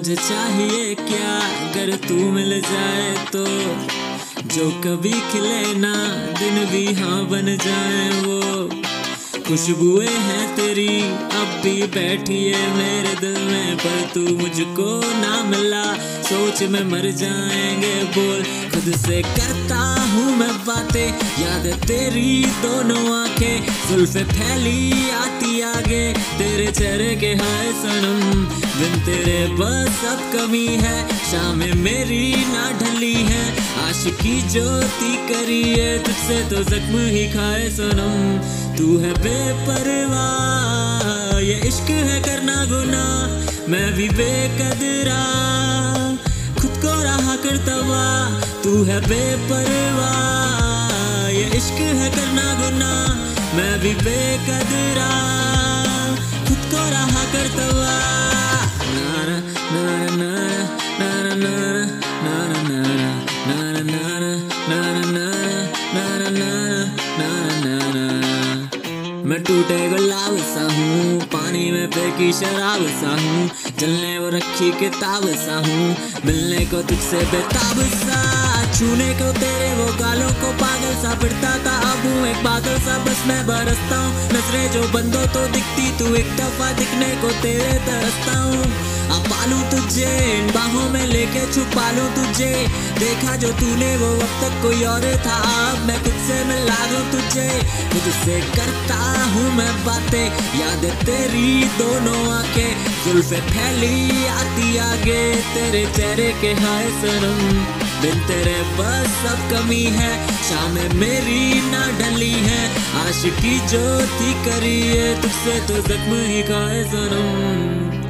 मुझे चाहिए क्या अगर तू मिल जाए तो, जो कभी खिले ना दिन भी हाँ बन जाए वो। खुशबुएं हैं तेरी अब भी बैठी है मेरे दिल में, पर तू मुझको ना मिला सोच में मर जाएंगे बोल। खुद से करता हूँ मैं बातें, याद तेरी दोनों आंखें, जुल्फे फैली आती आगे तेरे चेहरे के हाय सनम। बिन तेरे बस अब कमी है, शामें मेरी ना ढली है, आशिकी ज्योति करी है तुझसे तो जख्म ही खाए सनम। तू है बेपरवाह ये इश्क है करना गुनाह, मैं भी बेकदरा खुद को रहा करता हुआ। तू है बेपरवाह ये इश्क है करना गुनाह, मैं भी बेकदरा खुद को रहा करता हुआ। नारा नारा नारा नारा नारा नारा नारा नारा नारा नारा नारा नारा नारा। मैं टूटे गुलाब सा हूँ, पानी में फेंकी शराब सा हूँ, जलने वो रखी किताब सा हूँ, मिलने को तुझसे बेताब सा, छूने को तेरे वो गालों को पागल सा फिरता था। अब हूँ एक बादल सा बस मैं बरसता हूँ, नजरें जो बंदो तो दिखती तू एक दफा दिखने को तेरे तरसता हूँ। अब पालूं तुझे इन बाहों में लेके छुपा लूं तुझे, देखा जो तूने वो वक्त तक कोई और था, अब मैं खुद से मिला दूं तुझे। खुद से करता हूँ मैं बातें, याद तेरी दोनों आंखें, जुल्फे फैली आती आगे तेरे चेहरे के हाय सनम। बिन तेरे बस अब कमी है, शामें मेरी ना ढली है, आशिकी जो थी करी है तुझसे तो जख्म ही खाए सनम।